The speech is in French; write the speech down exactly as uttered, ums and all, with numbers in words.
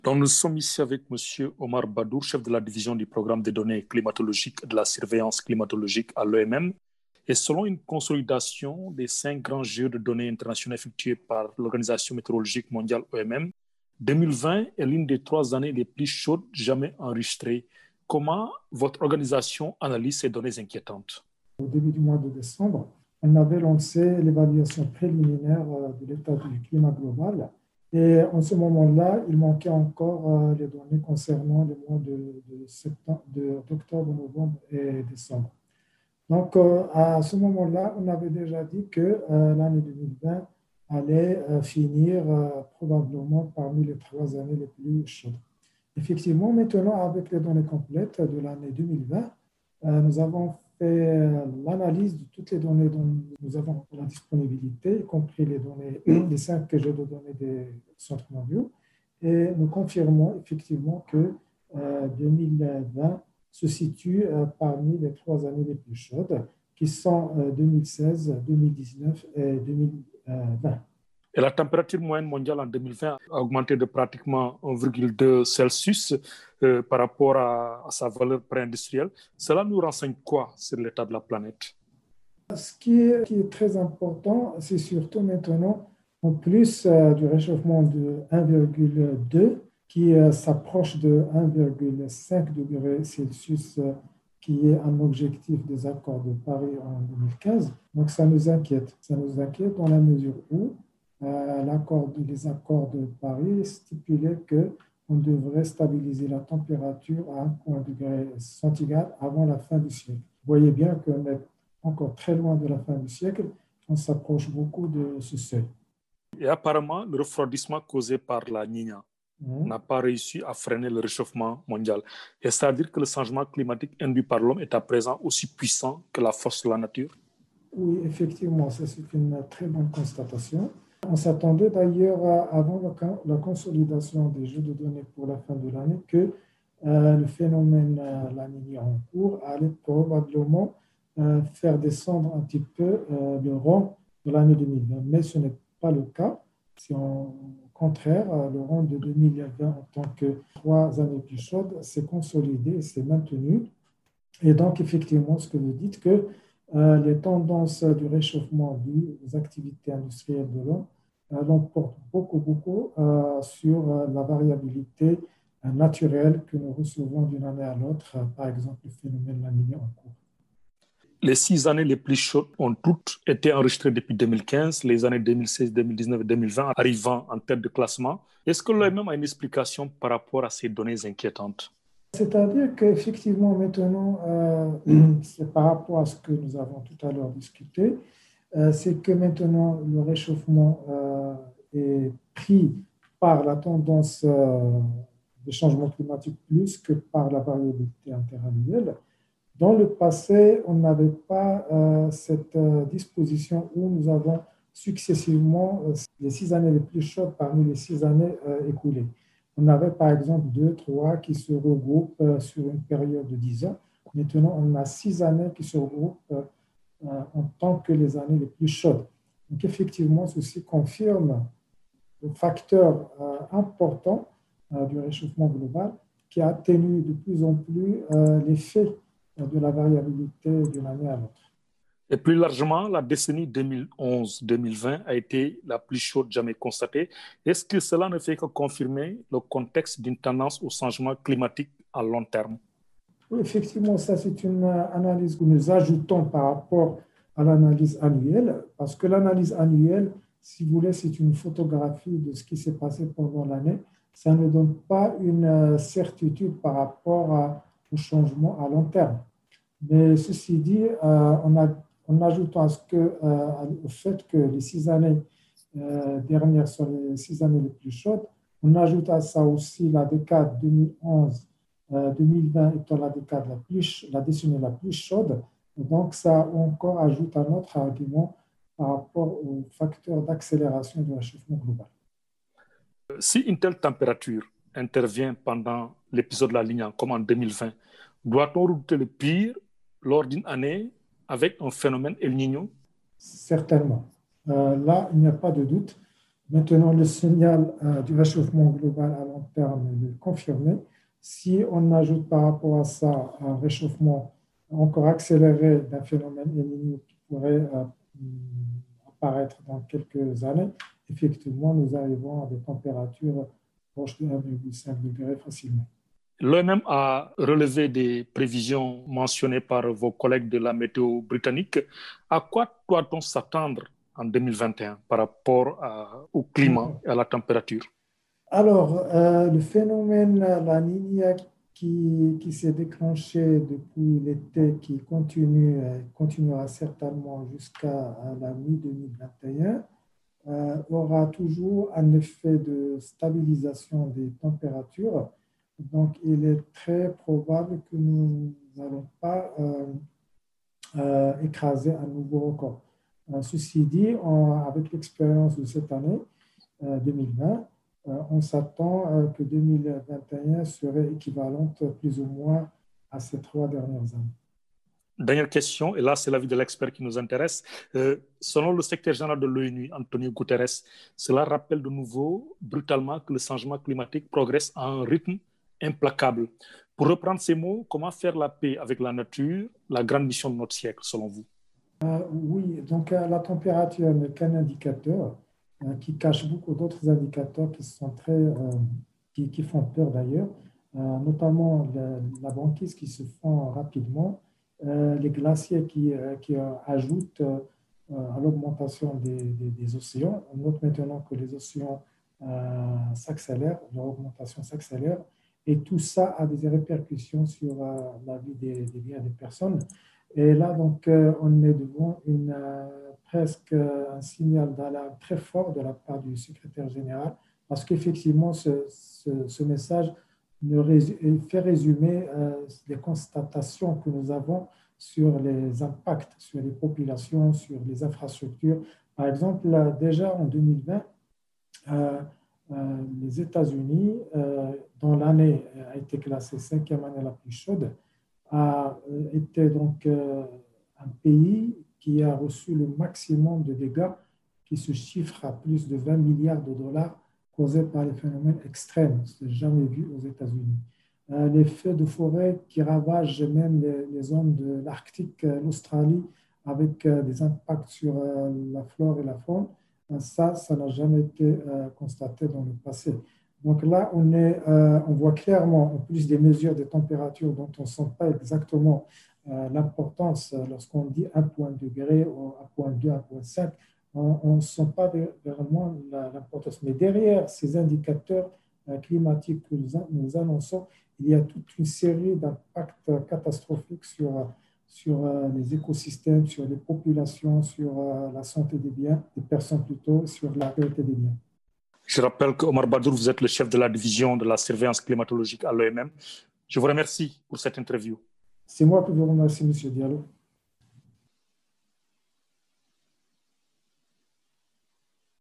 Donc, nous sommes ici avec M. Omar Badour, chef de la division du programme des données climatologiques et de la surveillance climatologique à l'O M M. Et selon une consolidation des cinq grands jeux de données internationaux effectués par l'Organisation météorologique mondiale O M M, deux mille vingt est l'une des trois années les plus chaudes jamais enregistrées. Comment votre organisation analyse ces données inquiétantes? Au début du mois de décembre, on avait lancé l'évaluation préliminaire de l'état du climat global. Et en ce moment-là, il manquait encore les données concernant les mois de, de septembre, de, d'octobre, novembre et décembre. Donc, à ce moment-là, on avait déjà dit que l'année deux mille vingt allait finir probablement parmi les trois années les plus chaudes. Effectivement, maintenant, avec les données complètes de l'année deux mille vingt, nous avons fait l'analyse de toutes les données dont nous avons la disponibilité, y compris les données, les cinq jeux de données des centres mondiaux, et nous confirmons effectivement que euh, deux mille vingt se situe euh, parmi les trois années les plus chaudes, qui sont euh, deux mille seize, deux mille dix-neuf et deux mille vingt. Et la température moyenne mondiale en deux mille vingt a augmenté de pratiquement un virgule deux Celsius euh, par rapport à, à sa valeur pré-industrielle. Cela nous renseigne quoi sur l'état de la planète? Ce qui est, qui est très important, c'est surtout maintenant, en plus euh, du réchauffement de un virgule deux, qui euh, s'approche de un virgule cinq degrés Celsius, euh, qui est un objectif des accords de Paris en deux mille quinze. Donc ça nous inquiète. Ça nous inquiète dans la mesure où euh, l'accord, les accords de Paris stipulaient qu'on devrait stabiliser la température à un degré centigrade avant la fin du siècle. Vous voyez bien qu'on est encore très loin de la fin du siècle, on s'approche beaucoup de ce seuil. Et apparemment, le refroidissement causé par la Niña mmh. n'a pas réussi à freiner le réchauffement mondial. Et c'est-à-dire que le changement climatique induit par l'homme est à présent aussi puissant que la force de la nature? Oui, effectivement, ça c'est une très bonne constatation. On s'attendait d'ailleurs, avant la consolidation des jeux de données pour la fin de l'année, que euh, le phénomène euh, La Niña en cours allait probablement euh, faire descendre un petit peu euh, le rang de l'année deux mille vingt. Mais ce n'est pas le cas. C'est au contraire, euh, le rang de deux mille vingt en tant que trois années plus chaudes s'est consolidé et s'est maintenu. Et donc, effectivement, ce que vous dites, que euh, les tendances du réchauffement des activités industrielles de l'homme euh, l'emportent beaucoup, beaucoup euh, sur euh, la variabilité euh, naturelle que nous recevons d'une année à l'autre, euh, par exemple le phénomène La Niña en cours. Les six années les plus chaudes ont toutes été enregistrées depuis deux mille quinze, les années deux mille seize, deux mille dix-neuf et deux mille vingt arrivant en tête de classement. Est-ce que l'O M M a une explication par rapport à ces données inquiétantes? C'est-à-dire qu'effectivement, maintenant, euh, c'est par rapport à ce que nous avons tout à l'heure discuté, euh, c'est que maintenant, le réchauffement euh, est pris par la tendance euh, des changements climatiques plus que par la variabilité interannuelle. Dans le passé, on n'avait pas euh, cette euh, disposition où nous avons successivement euh, les six années les plus chaudes parmi les six années euh, écoulées. On avait par exemple deux, trois qui se regroupent euh, sur une période de dix ans. Maintenant, on a six années qui se regroupent euh, en tant que les années les plus chaudes. Donc effectivement, ceci confirme le facteur euh, important euh, du réchauffement global qui atténue de plus en plus euh, l'effet de la variabilité d'une année à l'autre. Et plus largement, la décennie deux mille onze deux mille vingt a été la plus chaude jamais constatée. Est-ce que cela ne fait que confirmer le contexte d'une tendance au changement climatique à long terme? Oui, effectivement, ça c'est une analyse que nous ajoutons par rapport à l'analyse annuelle, parce que l'analyse annuelle, si vous voulez, c'est une photographie de ce qui s'est passé pendant l'année. Ça ne donne pas une certitude par rapport à, au changement à long terme. Mais ceci dit, euh, on a, en ajoutant à ce que, euh, au fait que les six années euh, dernières sont les six années les plus chaudes, on ajoute à ça aussi la décade deux mille onze deux mille vingt étant la décade la plus, la décennie la plus chaude. Donc, ça encore ajoute un autre argument par rapport aux facteurs d'accélération du réchauffement global. Si une telle température intervient pendant l'épisode de la Niña, comme en deux mille vingt, doit-on redouter le pire lors d'une année avec un phénomène El Niño? Certainement. Euh, là, il n'y a pas de doute. Maintenant, le signal euh, du réchauffement global à long terme est confirmé. Si on ajoute par rapport à ça un réchauffement encore accéléré d'un phénomène El Niño qui pourrait euh, apparaître dans quelques années, effectivement, nous arrivons à des températures proches de un virgule cinq degré facilement. L'O M M a relevé des prévisions mentionnées par vos collègues de la météo britannique. À quoi doit-on s'attendre en deux mille vingt et un par rapport à, au climat et à la température? Alors, euh, le phénomène La Niña qui, qui s'est déclenché depuis l'été, qui continue, continuera certainement jusqu'à la mi-deux mille vingt et un, euh, aura toujours un effet de stabilisation des températures. Donc, il est très probable que nous n'allons pas euh, euh, écraser un nouveau record. Euh, ceci dit, on, avec l'expérience de cette année, euh, deux mille vingt, euh, on s'attend euh, que deux mille vingt et un serait équivalente plus ou moins à ces trois dernières années. Dernière question, et là c'est l'avis de l'expert qui nous intéresse. Euh, selon le secrétaire général de l'ONU, Antonio Guterres, cela rappelle de nouveau brutalement que le changement climatique progresse à un rythme implacable. Pour reprendre ces mots, comment faire la paix avec la nature, la grande mission de notre siècle, selon vous? Euh, oui, donc euh, la température n'est qu'un indicateur euh, qui cache beaucoup d'autres indicateurs qui sont très, euh, qui, qui font peur d'ailleurs, euh, notamment la, la banquise qui se fond rapidement, euh, les glaciers qui, euh, qui euh, ajoutent euh, à l'augmentation des, des, des océans. On note maintenant que les océans euh, s'accélèrent, leur augmentation s'accélère, et tout ça a des répercussions sur euh, la vie des, des biens des personnes. Et là, donc, euh, on est devant une, euh, presque un signal d'alarme très fort de la part du secrétaire général, parce qu'effectivement, ce, ce, ce message ne rés, fait résumer euh, les constatations que nous avons sur les impacts sur les populations, sur les infrastructures. Par exemple, là, déjà en deux mille vingt, euh, euh, les États-Unis, euh, dont l'année a été classée cinquième année la plus chaude, a été donc euh, un pays qui a reçu le maximum de dégâts qui se chiffrent à plus de vingt milliards de dollars causés par les phénomènes extrêmes. Ce n'est jamais vu aux États-Unis. Euh, les feux de forêt qui ravagent même les, les zones de l'Arctique, l'Australie, avec euh, des impacts sur euh, la flore et la faune, euh, ça, ça n'a jamais été euh, constaté dans le passé. Donc là, on, est, euh, on voit clairement, en plus des mesures de température dont on ne sent pas exactement euh, l'importance, euh, lorsqu'on dit un virgule deux degré ou un virgule deux, un virgule cinq, on ne sent pas vraiment l'importance. Mais derrière ces indicateurs euh, climatiques que nous, nous annonçons, il y a toute une série d'impacts catastrophiques sur, sur euh, les écosystèmes, sur les populations, sur euh, la santé des biens, des personnes plutôt, sur la qualité des biens. Je rappelle qu'Omar Badour, vous êtes le chef de la division de la surveillance climatologique à l'O M M. Je vous remercie pour cette interview. C'est moi qui vous remercie, M. Diallo.